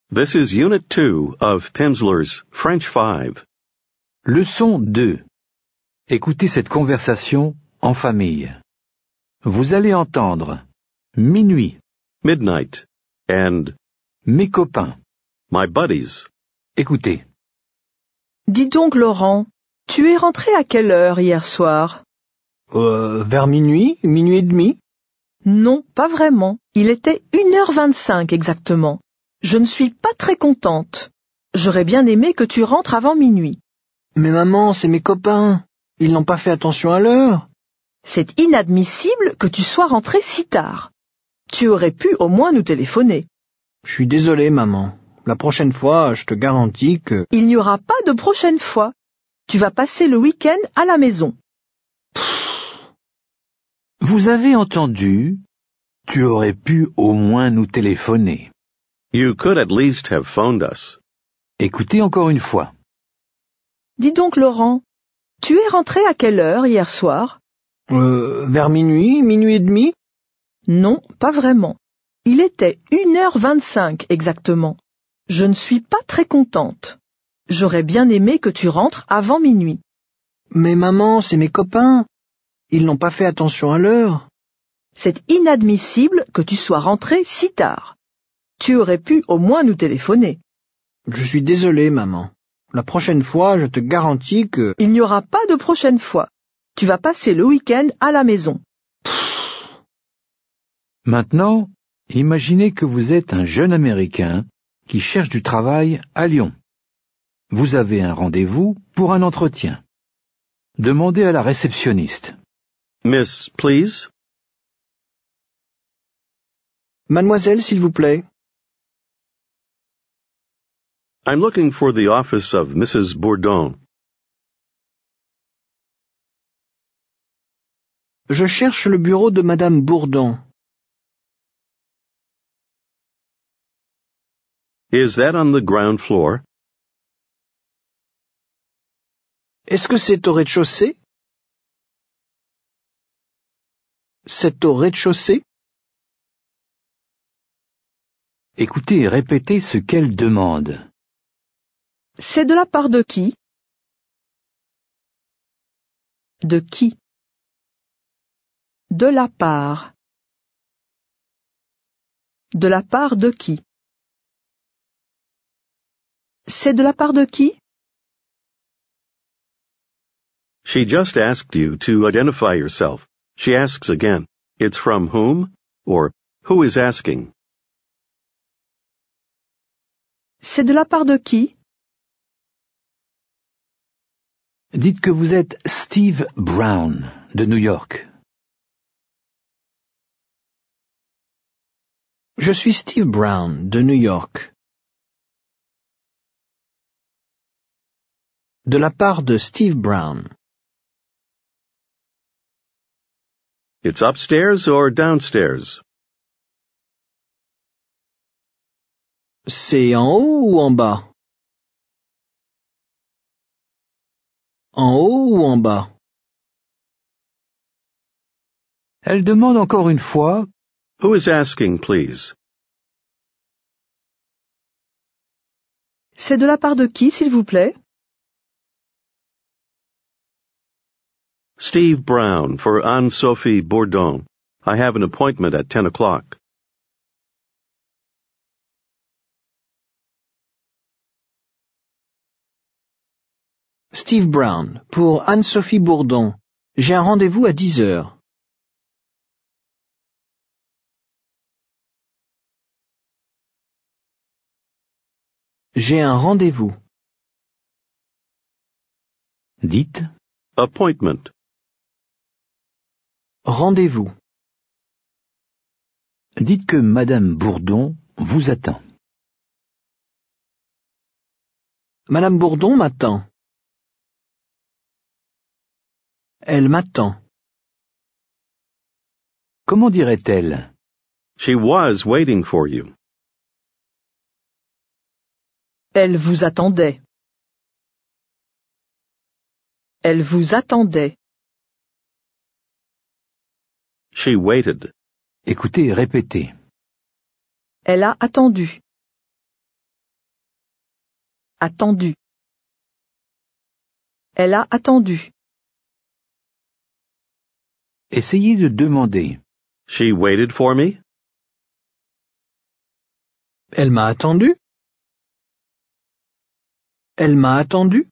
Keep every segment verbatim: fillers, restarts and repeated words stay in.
This is Unit two of Pimsleur's French five. Leçon deux. Écoutez cette conversation en famille. Vous allez entendre minuit, Midnight, and mes copains. my buddies. Écoutez. Dis donc, Laurent, tu es rentré à quelle heure hier soir? Euh, vers minuit, minuit et demi. Non, pas vraiment. Il était une heure vingt-cinq exactement. Je ne suis pas très contente. J'aurais bien aimé que tu rentres avant minuit. Mais maman, c'est mes copains. Ils n'ont pas fait attention à l'heure. C'est inadmissible que tu sois rentré si tard. Tu aurais pu au moins nous téléphoner. Je suis désolé, maman. La prochaine fois, je te garantis que... Il n'y aura pas de prochaine fois. Tu vas passer le week-end à la maison. Vous avez entendu? Tu aurais pu au moins nous téléphoner. You could at least have phoned us. Écoutez encore une fois. Dis donc, Laurent, tu es rentré à quelle heure hier soir? Euh, vers minuit, minuit et demi. Non, pas vraiment. Il était une heure vingt-cinq exactement. Je ne suis pas très contente. J'aurais bien aimé que tu rentres avant minuit. Mais maman, c'est mes copains. Ils n'ont pas fait attention à l'heure. C'est inadmissible que tu sois rentré si tard. Tu aurais pu au moins nous téléphoner. Je suis désolé, maman. La prochaine fois, je te garantis que... Il n'y aura pas de prochaine fois. Tu vas passer le week-end à la maison. Maintenant, imaginez que vous êtes un jeune Américain qui cherche du travail à Lyon. Vous avez un rendez-vous pour un entretien. Demandez à la réceptionniste. Miss, please? Mademoiselle, s'il vous plaît. I'm looking for the office of Missus Bourdon. Je cherche le bureau de Madame Bourdon. Is that on the ground floor? Est-ce que c'est au rez-de-chaussée? C'est au rez-de-chaussée? Écoutez et répétez ce qu'elle demande. C'est de la part de qui? De qui? De la part. De la part de qui? C'est de la part de qui? She just asked you to identify yourself. She asks again, it's from whom? Or, who is asking? C'est de la part de qui? Dites que vous êtes Steve Brown, de New York. Je suis Steve Brown, de New York. De la part de Steve Brown. It's upstairs or downstairs? C'est en haut ou en bas? En haut ou en bas? Elle demande encore une fois. Who is asking, please? C'est de la part de qui, s'il vous plaît? Steve Brown for Anne-Sophie Bourdon. I have an appointment at ten o'clock. Steve Brown, pour Anne-Sophie Bourdon. J'ai un rendez-vous à dix heures. J'ai un rendez-vous. Dites. Appointment. Rendez-vous. Dites que Madame Bourdon vous attend. Madame Bourdon m'attend. Elle m'attend. Comment dirait-elle? She was waiting for you. Elle vous attendait. Elle vous attendait. She waited. Écoutez et répétez. Elle a attendu. attendu. Elle a attendu. Essayez de demander. She waited for me? Elle m'a attendu? Elle m'a attendu?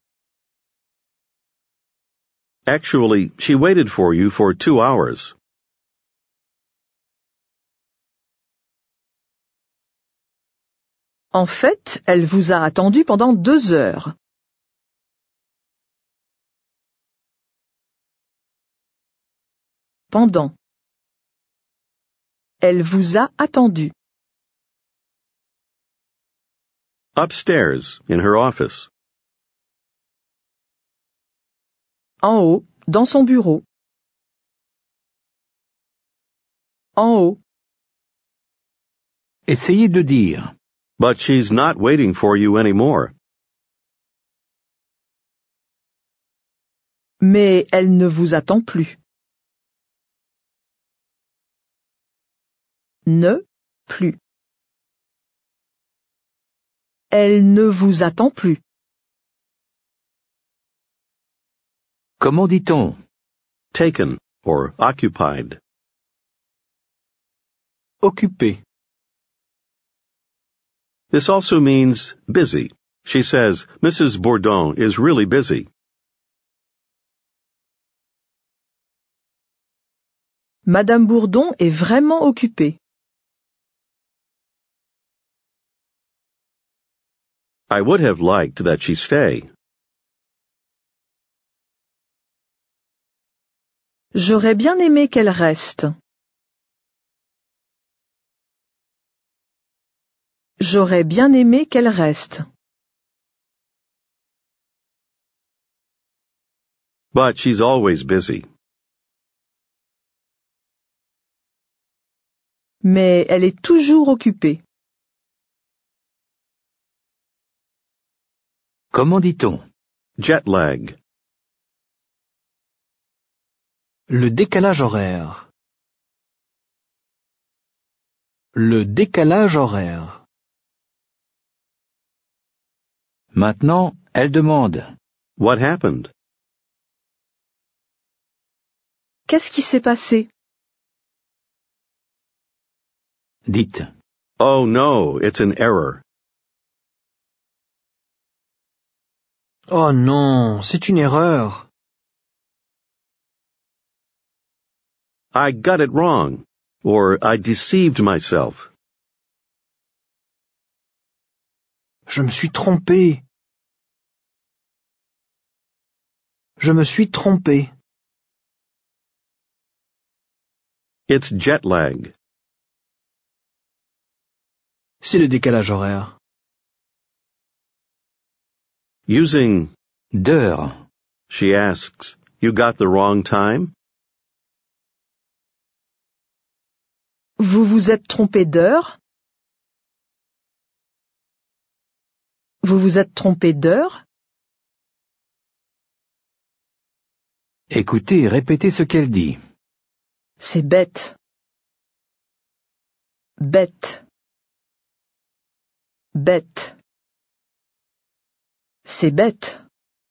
Actually, she waited for you for two hours. En fait, elle vous a attendu pendant deux heures. Pendant. Elle vous a attendu. Upstairs, in her office. En haut, dans son bureau. En haut. Essayez de dire. But she's not waiting for you anymore. Mais elle ne vous attend plus. Ne, plus. Elle ne vous attend plus. Comment dit-on? Taken, or occupied. Occupé. This also means busy. She says, Missus Bourdon is really busy. Madame Bourdon est vraiment occupée. I would have liked that she stay. J'aurais bien aimé qu'elle reste. J'aurais bien aimé qu'elle reste. But she's always busy. Mais elle est toujours occupée. Comment dit-on? Jet lag. Le décalage horaire. Le décalage horaire. Maintenant, elle demande. What happened? Qu'est-ce qui s'est passé? Dites. Oh no, it's an error. Oh non, c'est une erreur. I got it wrong. Or I deceived myself. Je me suis trompé. Je me suis trompé. It's jet lag. C'est le décalage horaire. Using D'heure. she asks, You got the wrong time? Vous vous êtes trompé d'heure? Vous vous êtes trompé d'heure? Écoutez et répétez ce qu'elle dit. C'est bête. Bête. Bête. C'est bête.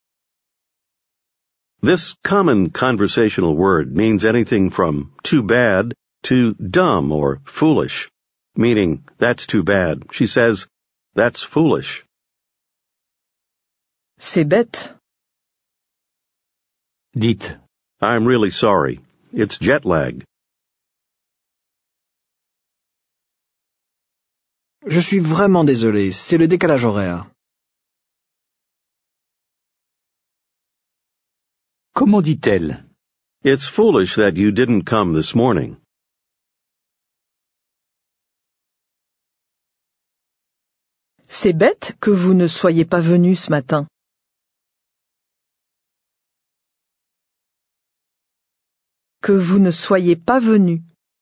This common conversational word means anything from too bad to dumb or foolish, meaning that's too bad. She says, that's foolish. C'est bête. Dites. I'm really sorry. It's jet lag. Je suis vraiment désolé, c'est le décalage horaire. Comment dit-elle? It's foolish that you didn't come this morning. C'est bête que vous ne soyez pas venu ce matin. Que vous ne soyez pas venu.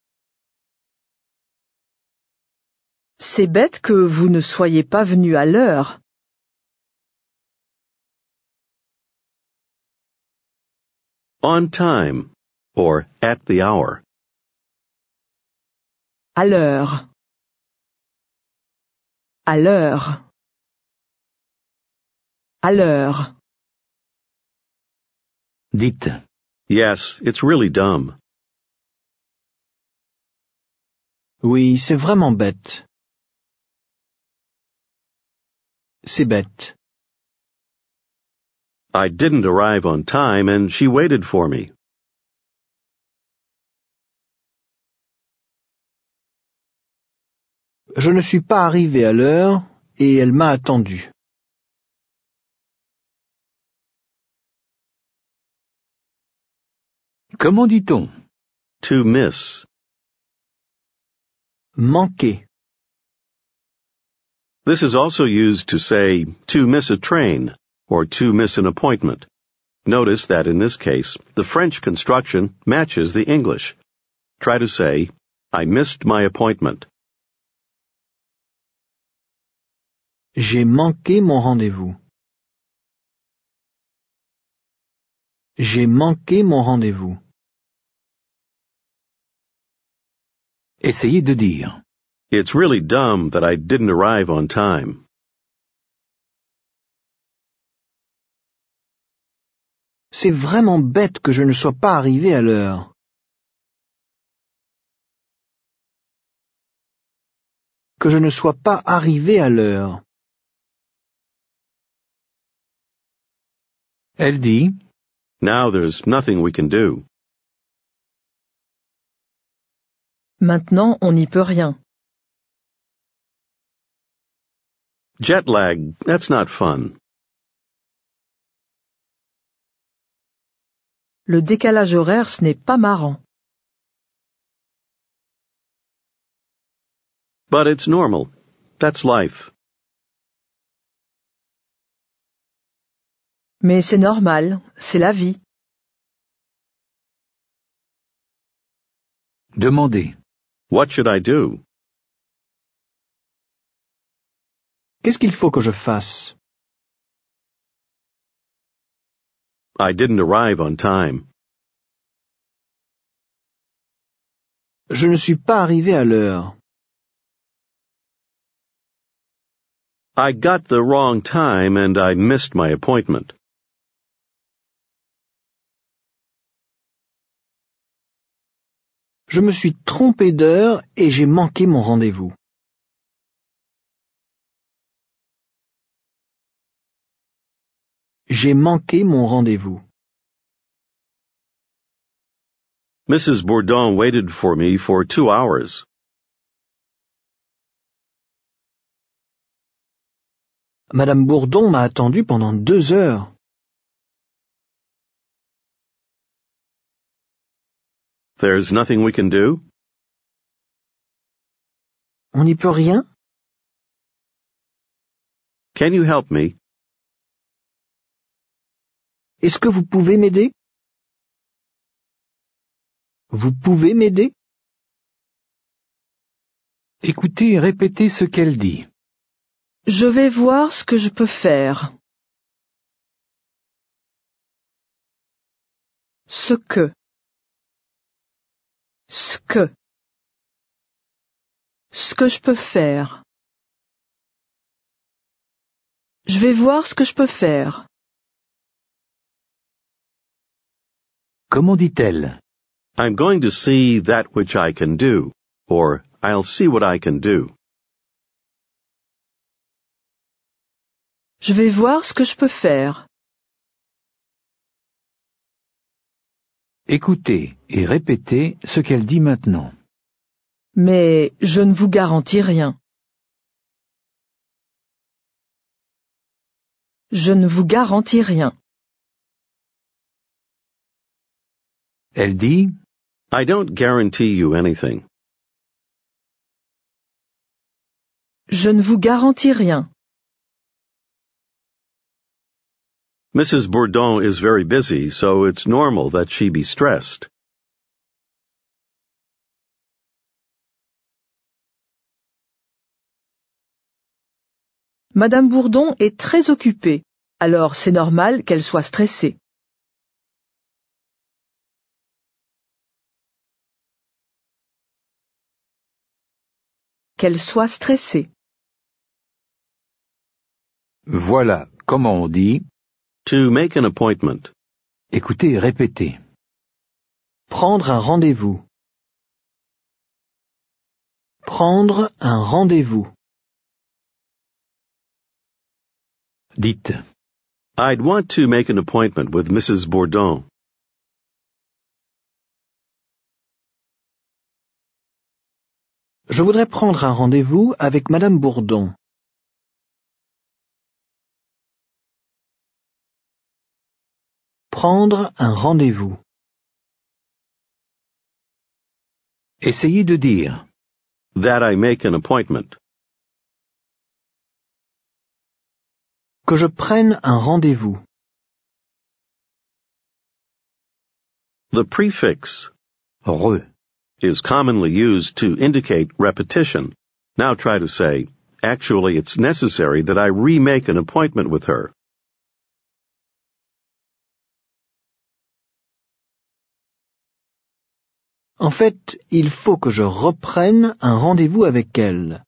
C'est bête que vous ne soyez pas venu à l'heure. On time, or at the hour. À l'heure. À l'heure. À l'heure. Dites. Yes, it's really dumb. Oui, c'est vraiment bête. C'est bête. I didn't arrive on time and she waited for me. Je ne suis pas arrivé à l'heure et elle m'a attendu. Comment dit-on? To miss. Manquer. This is also used to say to miss a train or to miss an appointment. Notice that in this case, the French construction matches the English. Try to say, I missed my appointment. J'ai manqué mon rendez-vous. J'ai manqué mon rendez-vous. Essayez de dire. It's really dumb that I didn't arrive on time. C'est vraiment bête que je ne sois pas arrivé à l'heure. Que je ne sois pas arrivé à l'heure. Elle dit. Now there's nothing we can do. Maintenant, on n'y peut rien. Jet lag, that's not fun. Le décalage horaire, ce n'est pas marrant. But it's normal. That's life. Mais c'est normal, c'est la vie. Demandez. What should I do? Qu'est-ce qu'il faut que je fasse? I didn't arrive on time. Je ne suis pas arrivé à l'heure. I got the wrong time and I missed my appointment. Je me suis trompé d'heure et j'ai manqué mon rendez-vous. J'ai manqué mon rendez-vous. Missus Bourdon waited for me for two hours. Madame Bourdon m'a attendu pendant deux heures. There's nothing we can do? On n'y peut rien? Can you help me? Est-ce que vous pouvez m'aider? Vous pouvez m'aider? Écoutez et répétez ce qu'elle dit. Je vais voir ce que je peux faire. Ce que. Ce que. Ce que je peux faire. Je vais voir ce que je peux faire. Comment dit-elle? I'm going to see that which I can do, or I'll see what I can do. Je vais voir ce que je peux faire. Écoutez et répétez ce qu'elle dit maintenant. Mais je ne vous garantis rien. Je ne vous garantis rien. Elle dit. I don't guarantee you anything. Je ne vous garantis rien. Missus Bourdon is very busy, so it's normal that she be stressed. Madame Bourdon est très occupée, alors c'est normal qu'elle soit stressée. Qu'elle soit stressée. Voilà Comment on dit? To make an appointment. Écoutez et répétez. Prendre un rendez-vous. Prendre un rendez-vous. Dites. I'd want to make an appointment with Missus Bourdon. Je voudrais prendre un rendez-vous avec Madame Bourdon. Prendre un rendez-vous. Essayez de dire. That I make an appointment. Que je prenne un rendez-vous. The prefix Re. is commonly used to indicate repetition. Now try to say, actually it's necessary that I remake an appointment with her. En fait, il faut que je reprenne un rendez-vous avec elle.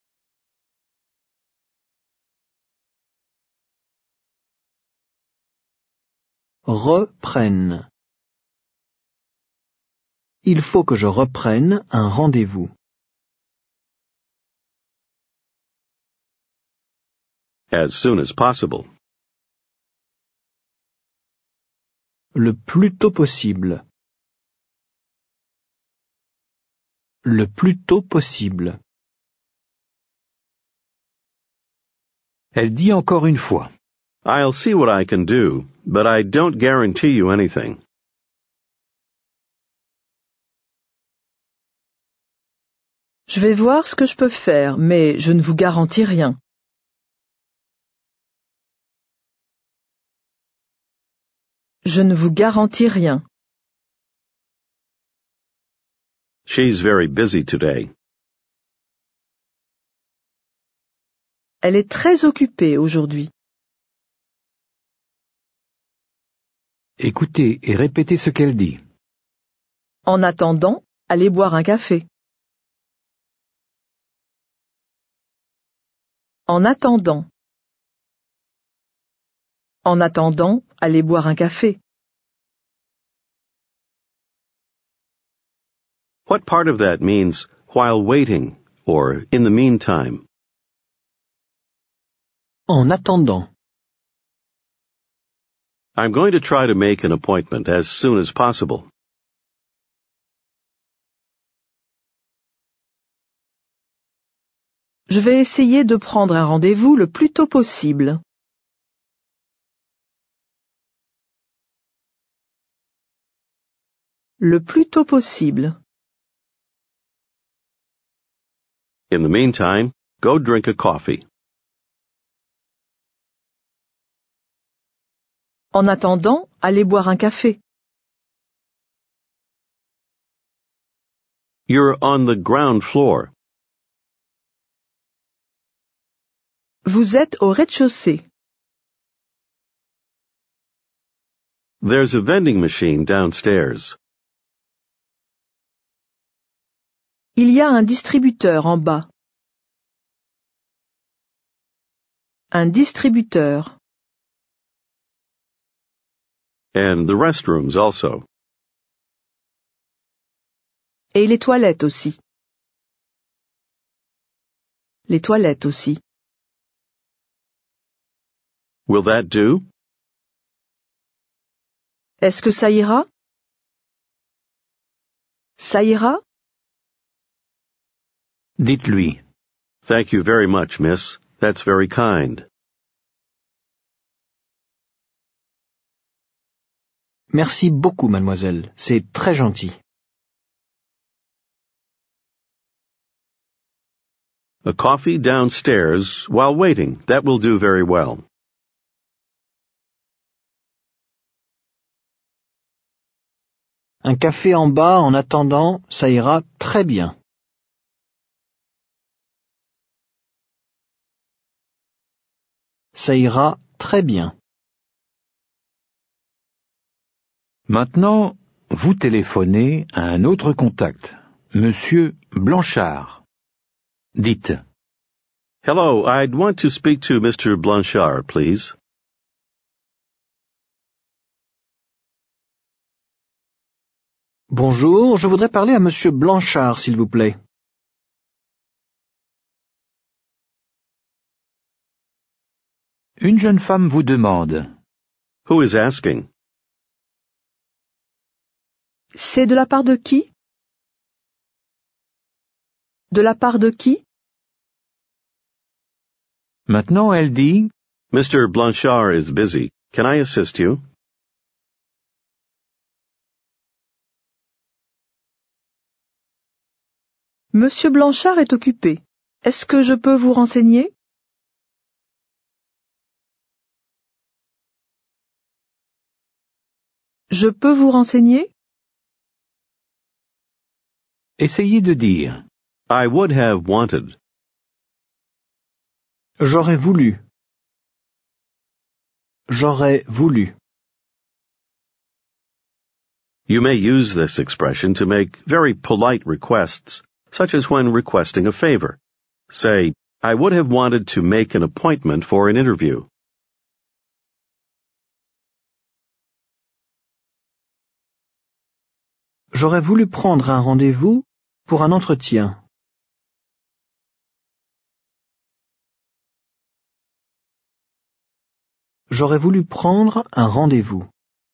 Reprenne. Il faut que je reprenne un rendez-vous. As soon as possible. Le plus tôt possible. Le plus tôt possible. Elle dit encore une fois. I'll see what I can do, but I don't guarantee you anything. Je vais voir ce que je peux faire, mais je ne vous garantis rien. Je ne vous garantis rien. She's very busy today. Elle est très occupée aujourd'hui. Écoutez et répétez ce qu'elle dit. En attendant, allez boire un café. En attendant. En attendant, allez boire un café. What part of that means while waiting or in the meantime? En attendant. I'm going to try to make an appointment as soon as possible. Je vais essayer de prendre un rendez-vous le plus tôt possible. Le plus tôt possible. In the meantime, go drink a coffee. En attendant, allez boire un café. You're on the ground floor. Vous êtes au rez-de-chaussée. There's a vending machine downstairs. Il y a un distributeur en bas. Un distributeur. And the restrooms also. Et les toilettes aussi. Les toilettes aussi. Will that do? Est-ce que ça ira? Ça ira? Dites-lui. Thank you very much, miss. That's very kind. Merci beaucoup, mademoiselle. C'est très gentil. A coffee downstairs while waiting. That will do very well. Un café en bas en attendant, ça ira très bien. Ça ira très bien. Maintenant, vous téléphonez à un autre contact, Monsieur Blanchard. Dites. Hello, I'd want to speak to Mister Blanchard, please. Bonjour, je voudrais parler à Monsieur Blanchard, s'il vous plaît. Une jeune femme vous demande. Who is asking? C'est de la part de qui? De la part de qui? Maintenant elle dit. Mister Blanchard is busy. Can I assist you? Monsieur Blanchard est occupé. Est-ce que je peux vous renseigner? Je peux vous renseigner? Essayez de dire. I would have wanted. J'aurais voulu. J'aurais voulu. You may use this expression to make very polite requests, such as when requesting a favor. Say, I would have wanted to make an appointment for an interview. J'aurais voulu prendre un rendez-vous pour un entretien. J'aurais voulu prendre un rendez-vous.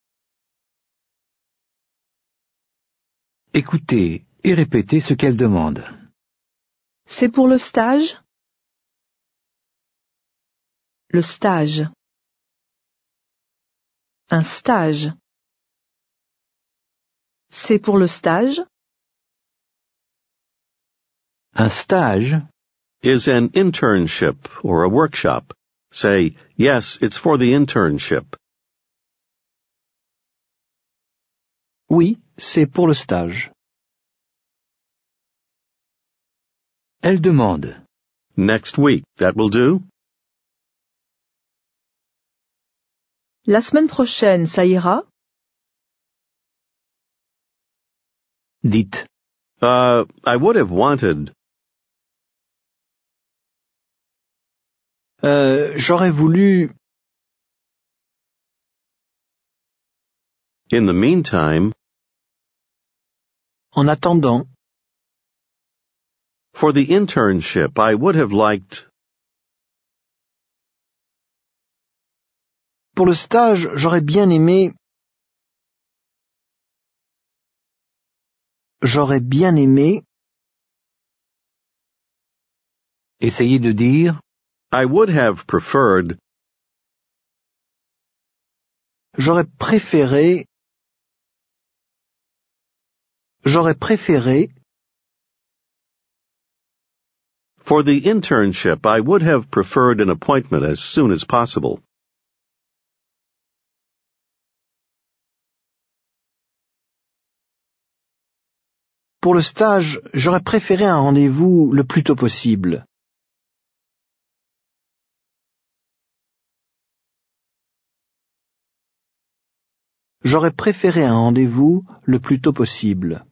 Écoutez et répétez ce qu'elle demande. C'est pour le stage? Le stage. Un stage. C'est pour le stage? Un stage Is an internship or a workshop. Say, yes, it's for the internship. Oui, c'est pour le stage. Elle demande. Next week, that will do? La semaine prochaine, ça ira? Dites. Uh, I would have wanted. Euh, j'aurais voulu... In the meantime, En attendant, for the internship, I would have liked. pour le stage, j'aurais bien aimé... J'aurais bien aimé... Essayez de dire. I would have preferred. J'aurais préféré... J'aurais préféré... For the internship, I would have preferred an appointment as soon as possible. Pour le stage, j'aurais préféré un rendez-vous le plus tôt possible. J'aurais préféré un rendez-vous le plus tôt possible.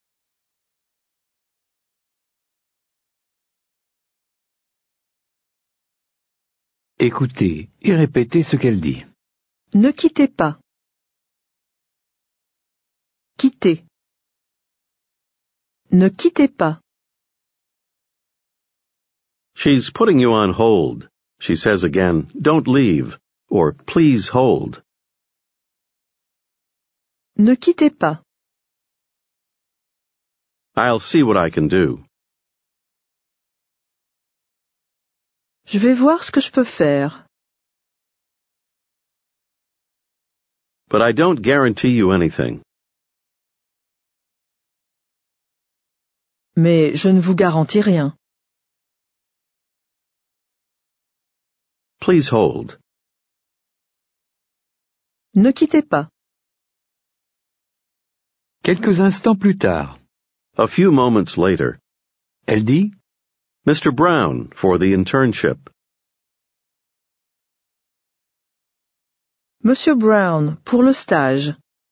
Écoutez et répétez ce qu'elle dit. Ne quittez pas. Quittez. Ne quittez pas. She's putting you on hold. She says again, don't leave, or please hold. Ne quittez pas. I'll see what I can do. Je vais voir ce que je peux faire. But I don't guarantee you anything. Mais je ne vous garantis rien. Please hold. Ne quittez pas. Quelques instants plus tard, A few moments later, elle dit. Mister Brown for the internship. Monsieur Brown, pour le stage.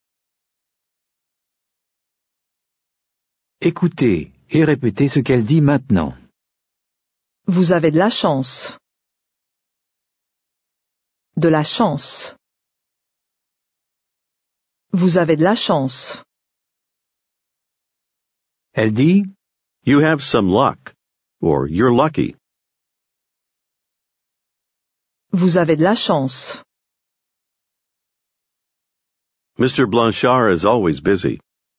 Écoutez et répétez ce qu'elle dit maintenant. Vous avez de la chance. De la chance. Vous avez de la chance. Elle dit You have some luck, or you're lucky. Vous avez de la chance. Mister Blanchard is always busy.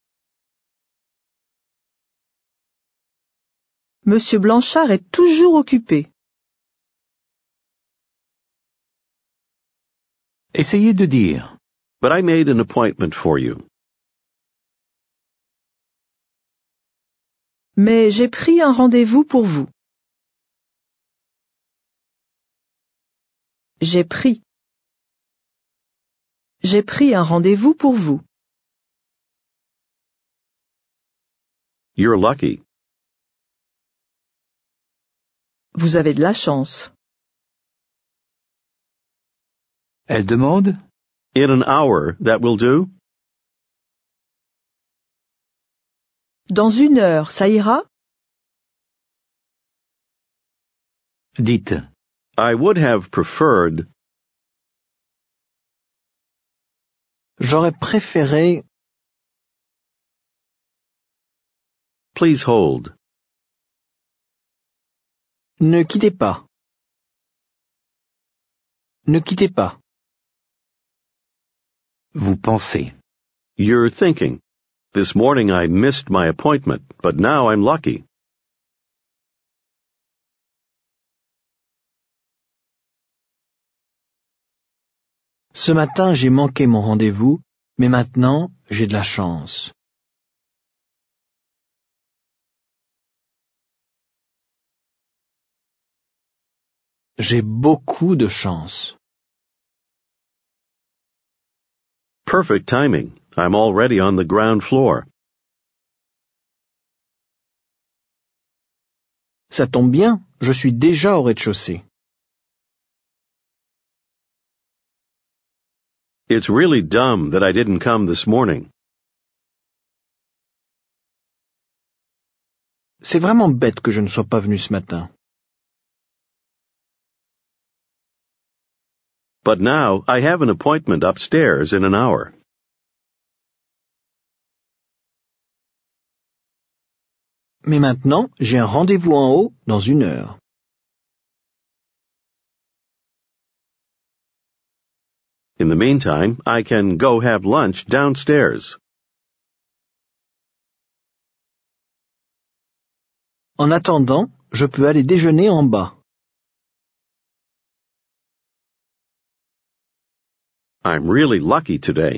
Monsieur Blanchard est toujours occupé. Essayez de dire But I made an appointment for you. Mais j'ai pris un rendez-vous pour vous. J'ai pris. J'ai pris un rendez-vous pour vous. You're lucky. Vous avez de la chance. Elle demande In an hour, that will do? Dans une heure, ça ira? Dites I would have preferred. J'aurais préféré... Please hold. Ne quittez pas. Ne quittez pas. Vous pensez. You're thinking. This morning I missed my appointment, but now I'm lucky. Ce matin, j'ai manqué mon rendez-vous, mais maintenant, j'ai de la chance. J'ai beaucoup de chance. Perfect timing. I'm already on the ground floor. Ça tombe bien, je suis déjà au rez-de-chaussée. It's really dumb that I didn't come this morning. C'est vraiment bête que je ne sois pas venu ce matin. But now I have an appointment upstairs in an hour. Mais maintenant, j'ai un rendez-vous en haut dans une heure. In the meantime, I can go have lunch downstairs. En attendant, je peux aller déjeuner en bas. I'm really lucky today.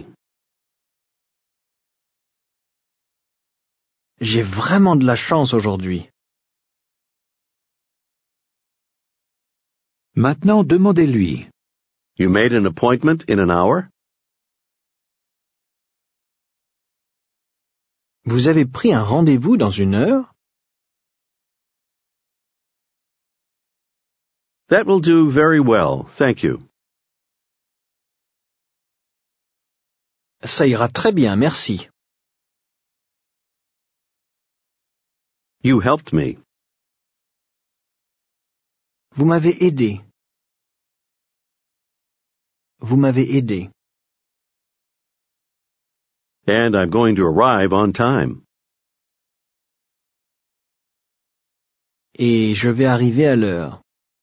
J'ai vraiment de la chance aujourd'hui. Maintenant, demandez-lui. You made an appointment in an hour? Vous avez pris un rendez-vous dans une heure? That will do very well, thank you. Ça ira très bien, merci. You helped me. Vous m'avez aidé. Vous m'avez aidé. And I'm going to arrive on time. Et je vais arriver à l'heure.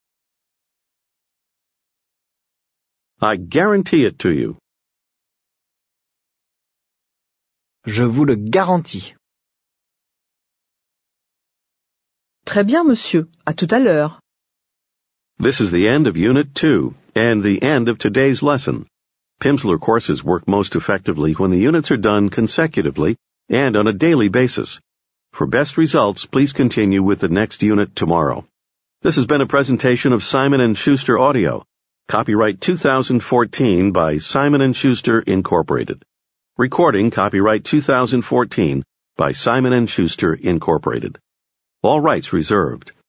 I guarantee it to you. Je vous le garantis. Très bien, monsieur. À tout à l'heure. This is the end of Unit two, and the end of today's lesson. Pimsleur courses work most effectively when the units are done consecutively and on a daily basis. For best results, please continue with the next unit tomorrow. This has been a presentation of Simon and Schuster Audio. Copyright two thousand fourteen by Simon and Schuster, Incorporated. Recording copyright two thousand fourteen by Simon and Schuster, Incorporated. All rights reserved.